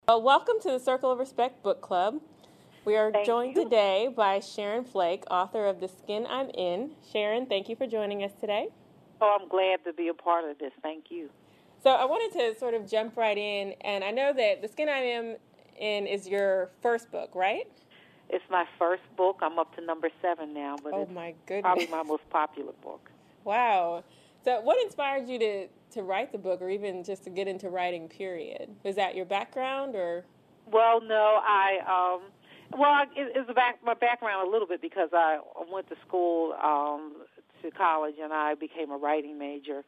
Well, welcome to the Circle of Respect Book Club. We are Thank joined you. today by Sharon Flake, author of The Skin I'm In. Sharon, thank you for joining us today. Oh, I'm glad to be a part of this. Thank you. So I wanted to sort of jump right in, and I know that The Skin I'm In is your first book, right? It's my first book. I'm up to number 7 now, but Oh, it's my goodness. probably my most popular book. Wow. So what inspired you to write the book, or even just to get into writing, period? Was that your background, or? Well, no, it's my background a little bit because I went to school to college and I became a writing major.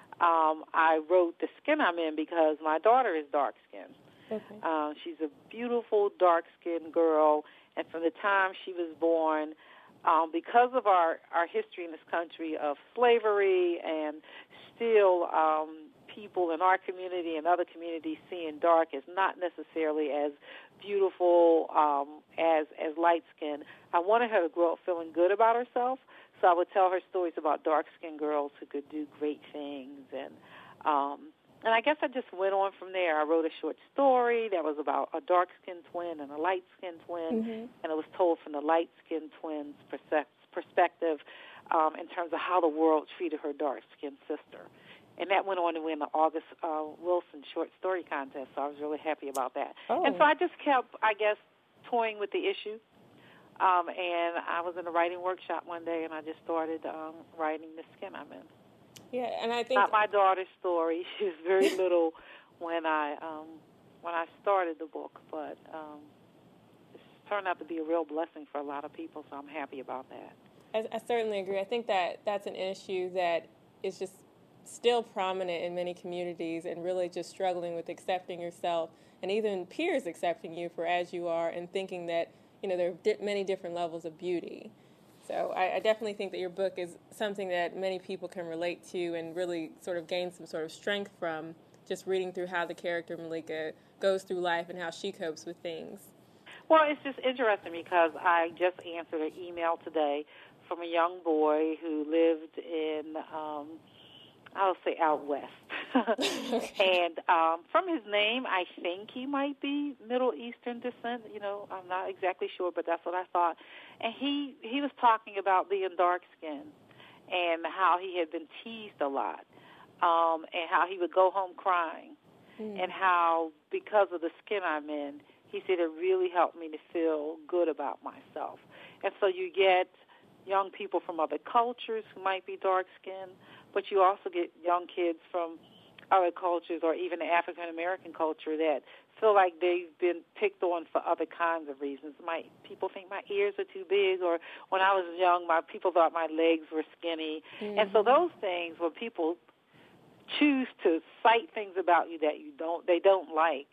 I wrote The Skin I'm In because my daughter is dark-skinned. Okay. She's a beautiful dark-skinned girl, and from the time she was born, because of our history in this country of slavery and still people in our community and other communities seeing dark as not necessarily as beautiful as light skin, I wanted her to grow up feeling good about herself. So I would tell her stories about dark-skinned girls who could do great things. And I guess I just went on from there. I wrote a short story that was about a dark-skinned twin and a light-skinned twin, and it was told from the light-skinned twin's perspective in terms of how the world treated her dark-skinned sister. And that went on to win the August Wilson Short Story Contest, so I was really happy about that. Oh. And so I just kept, I guess, toying with the issue. And I was in a writing workshop one day, and I just started writing The Skin I'm In. Yeah, and I think Not my daughter's story. She was very little when I started the book, but it's turned out to be a real blessing for a lot of people, so I'm happy about that. I certainly agree. I think that that's an issue that is just still prominent in many communities, and really just struggling with accepting yourself and even peers accepting you for as you are, and thinking that, you know, there are many different levels of beauty. So I definitely think that your book is something that many people can relate to and really sort of gain some sort of strength from, just reading through how the character Malika goes through life and how she copes with things. Well, it's just interesting because I just answered an email today from a young boy who lived in, I'll say out west. And from his name, I think he might be Middle Eastern descent. You know, I'm not exactly sure, but that's what I thought. And he was talking about being dark-skinned and how he had been teased a lot, and how he would go home crying, and how because of the skin I'm in, he said it really helped me to feel good about myself. And so you get young people from other cultures who might be dark-skinned, but you also get young kids from other cultures or even the African-American culture that feel like they've been picked on for other kinds of reasons. People think my ears are too big, or when I was young, people thought my legs were skinny. And so those things, when people choose to cite things about you that they don't like,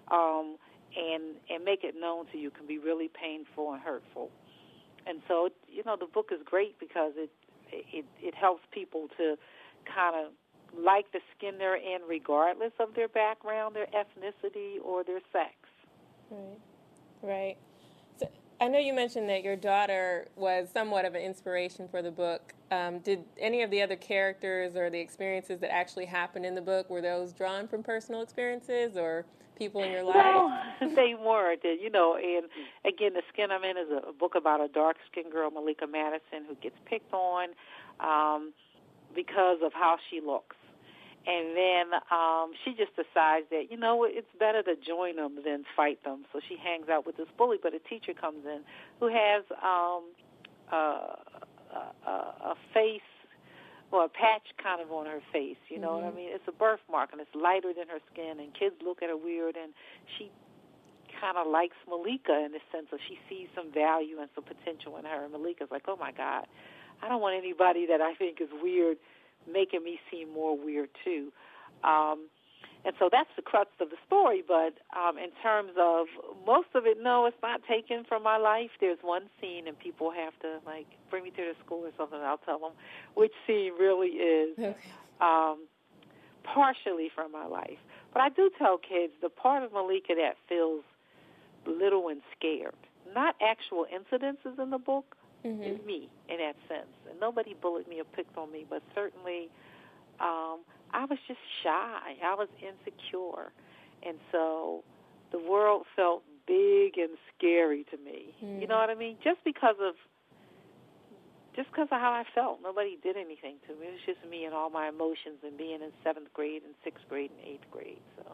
and make it known to you, can be really painful and hurtful. And so, you know, the book is great because it helps people to kind of like the skin they're in regardless of their background, their ethnicity, or their sex. Right. So I know you mentioned that your daughter was somewhat of an inspiration for the book. Did any of the other characters or the experiences that actually happened in the book, were those drawn from personal experiences or people in your life? No, they weren't. You know, and again, The Skin I'm In is a book about a dark-skinned girl, Malika Madison, who gets picked on because of how she looks. And then she just decides that, you know, it's better to join them than fight them. So she hangs out with this bully, but a teacher comes in who has a face, or a patch kind of on her face, you know what I mean? It's a birthmark, and it's lighter than her skin, and kids look at her weird, and she kind of likes Malika in the sense of she sees some value and some potential in her. And Malika's like, oh, my God, I don't want anybody that I think is weird making me seem more weird, too. And so that's the crux of the story. But in terms of most of it, no, it's not taken from my life. There's one scene, and people have to, like, bring me to their school or something, and I'll tell them which scene really is partially from my life. But I do tell kids the part of Malika that feels little and scared, not actual incidences in the book, is me in that sense. And nobody bullied me or picked on me, but certainly I was just shy. I was insecure. And so the world felt big and scary to me. You know what I mean? Just because of how I felt. Nobody did anything to me. It was just me and all my emotions and being in 7th grade and 6th grade and 8th grade. So.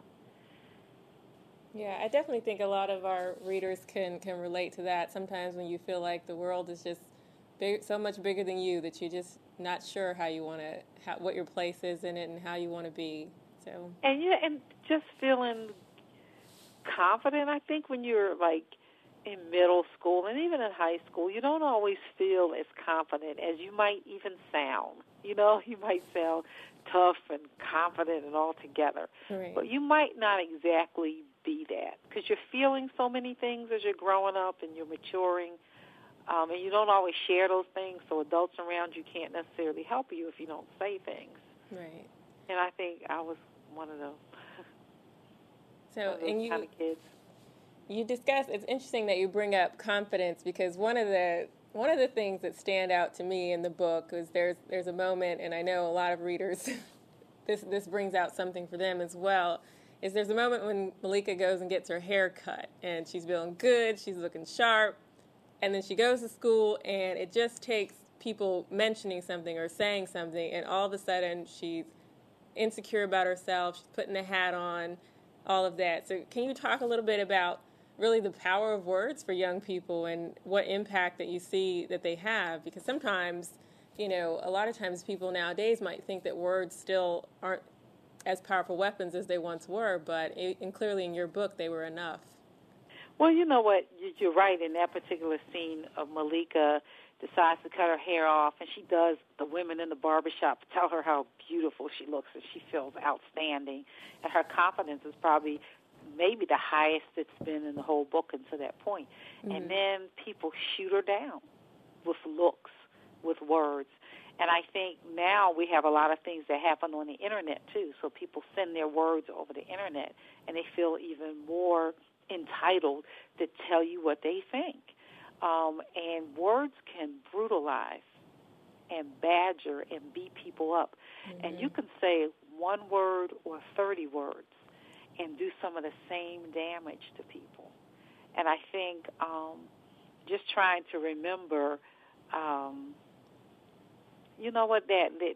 Yeah, I definitely think a lot of our readers can relate to that. Sometimes when you feel like the world is just so much bigger than you that you're just not sure what your place is in it and how you want to be. So. And just feeling confident. I think when you're like in middle school and even in high school, you don't always feel as confident as you might even sound. You know, you might sound tough and confident and all together. Right. But you might not exactly be that because you're feeling so many things as you're growing up and you're maturing, and you don't always share those things, so adults around you can't necessarily help you if you don't say things. Right. And I think I was one of those. So, and kind of kids. You discuss. It's interesting that you bring up confidence because one of the things that stand out to me in the book is there's a moment, and I know a lot of readers, this brings out something for them as well. Is there's a moment when Malika goes and gets her hair cut, and she's feeling good, she's looking sharp, and then she goes to school, and it just takes people mentioning something or saying something, and all of a sudden she's insecure about herself, she's putting a hat on, all of that. So can you talk a little bit about really the power of words for young people and what impact that you see that they have? Because sometimes, a lot of times people nowadays might think that words still aren't as powerful weapons as they once were, but and clearly in your book they were enough. Well, you know what? You're right. In that particular scene of Malika decides to cut her hair off, and she does, the women in the barbershop tell her how beautiful she looks, and she feels outstanding. And her confidence is probably maybe the highest it's been in the whole book until that point. Mm-hmm. And then people shoot her down with looks, with words. And I think now we have a lot of things that happen on the Internet, too. So people send their words over the Internet, and they feel even more entitled to tell you what they think. And words can brutalize and badger and beat people up. Mm-hmm. And you can say one word or 30 words and do some of the same damage to people. And I think just trying to remember, you know what,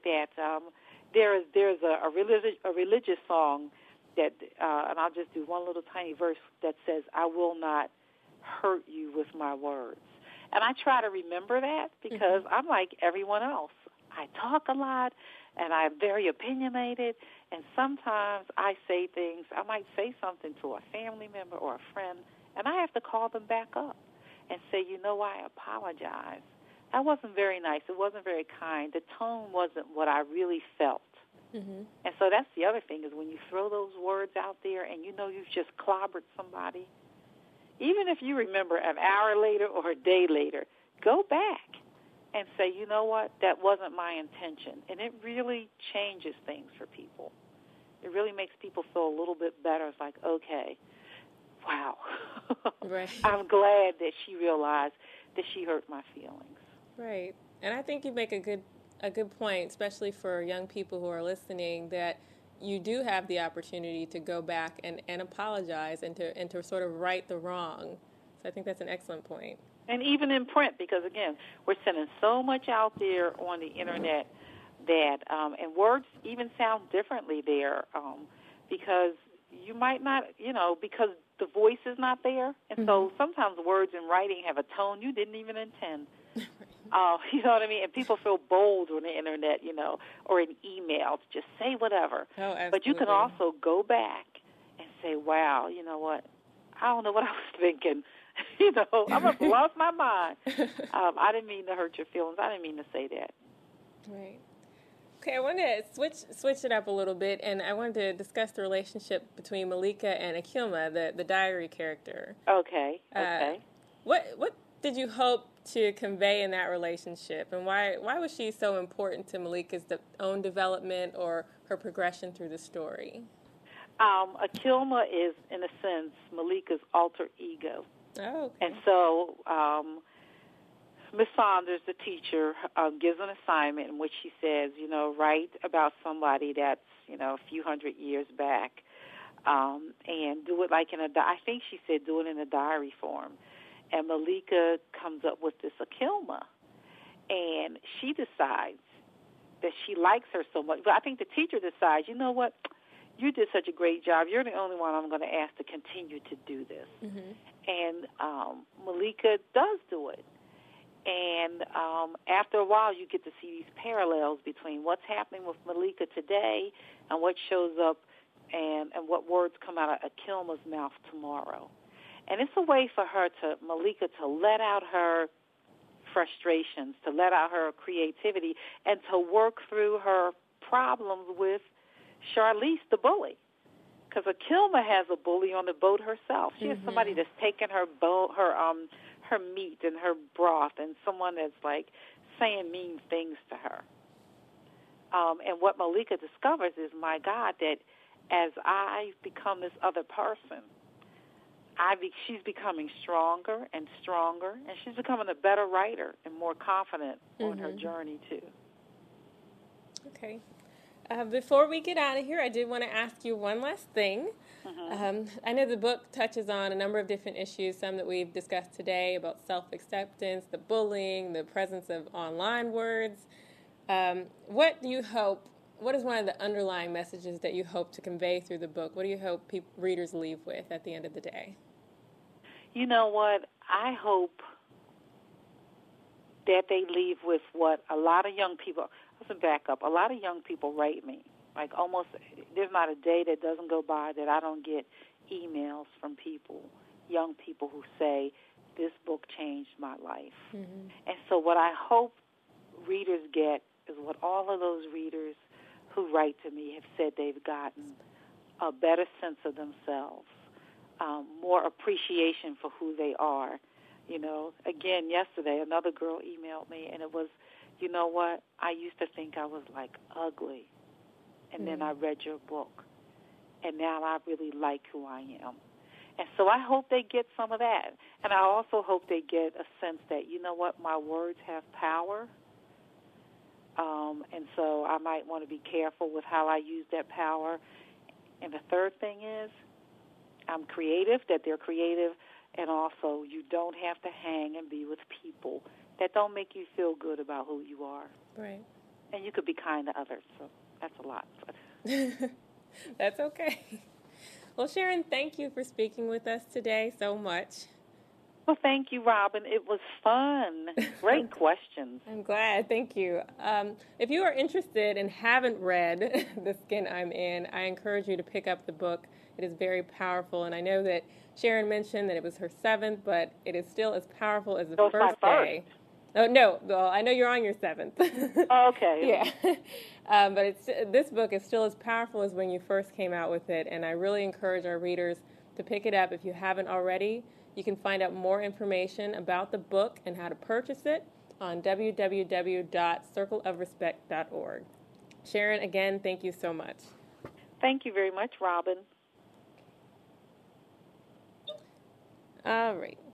there's a religious song that, and I'll just do one little tiny verse that says, "I will not hurt you with my words." And I try to remember that because I'm like everyone else. I talk a lot, and I'm very opinionated, and sometimes I say things. I might say something to a family member or a friend, and I have to call them back up and say, I apologize. That wasn't very nice. It wasn't very kind. The tone wasn't what I really felt. Mm-hmm. And so that's the other thing is when you throw those words out there and you've just clobbered somebody, even if you remember an hour later or a day later, go back and say, you know what, that wasn't my intention. And it really changes things for people. It really makes people feel a little bit better. It's like, okay, wow. Right. I'm glad that she realized that she hurt my feelings. Right. And I think you make a good point, especially for young people who are listening, that you do have the opportunity to go back and apologize and to sort of right the wrong. So I think that's an excellent point. And even in print, because, again, we're sending so much out there on the Internet that, and words even sound differently there because you might not, because the voice is not there. And so sometimes words in writing have a tone you didn't even intend. You know what I mean? And people feel bold on the Internet, or in email to just say whatever. Oh, absolutely. But you can also go back and say, wow, you know what? I don't know what I was thinking. I must have lost my mind. I didn't mean to hurt your feelings. I didn't mean to say that. Right. Okay, I wanted to switch it up a little bit, and I wanted to discuss the relationship between Malika and Akilma, the diary character. Okay. What did you hope to convey in that relationship, and why was she so important to Malika's own development or her progression through the story? Akilma is, in a sense, Malika's alter ego. Oh, okay. And so Miss Saunders, the teacher, gives an assignment in which she says, write about somebody that's, a few hundred years back. and do it like I think she said do it in a diary form. And Malika comes up with this Akilma, and she decides that she likes her so much. But I think the teacher decides, you know what, you did such a great job. You're the only one I'm going to ask to continue to do this. Mm-hmm. And Malika does do it. And after a while, you get to see these parallels between what's happening with Malika today and what shows up and what words come out of Akilma's mouth tomorrow. And it's a way for Malika to let out her frustrations, to let out her creativity, and to work through her problems with Charlize, the bully. Because Akilma has a bully on the boat herself. She has somebody that's taken her meat and her broth, and someone that's like saying mean things to her. And what Malika discovers is, my God, that as I become this other person, she's becoming stronger and stronger, and she's becoming a better writer and more confident on her journey, too. Okay. Before we get out of here, I did want to ask you one last thing. I know the book touches on a number of different issues, some that we've discussed today about self-acceptance, the bullying, the presence of online words. What is one of the underlying messages that you hope to convey through the book? What do you hope readers leave with at the end of the day? You know what? I hope that they leave with what a lot of young people, listen back up, a lot of young people write me. Like almost, there's not a day that doesn't go by that I don't get emails from people, young people who say, this book changed my life. Mm-hmm. And so what I hope readers get is what all of those readers who write to me have said they've gotten: a better sense of themselves, more appreciation for who they are. You know, again, yesterday another girl emailed me, and it was, you know what, I used to think I was like ugly, and then I read your book, and now I really like who I am. And so I hope they get some of that. And I also hope they get a sense that, you know what, my words have power. And so I might want to be careful with how I use that power. And the third thing is, I'm creative, that they're creative, and also you don't have to hang and be with people that don't make you feel good about who you are. Right. And you could be kind to others, so that's a lot. That's okay. Well, Sharon, thank you for speaking with us today so much. Well, thank you, Robin. It was fun. Great questions. I'm glad. Thank you. If you are interested and haven't read The Skin I'm In, I encourage you to pick up the book. It is very powerful, and I know that Sharon mentioned that it was her 7th, but it is still as powerful as the first day. Oh, no. Well, I know you're on your 7th. Oh, okay. Yeah. But this book is still as powerful as when you first came out with it, and I really encourage our readers to pick it up if you haven't already. You can find out more information about the book and how to purchase it on www.circleofrespect.org. Sharon, again, thank you so much. Thank you very much, Robin. All right.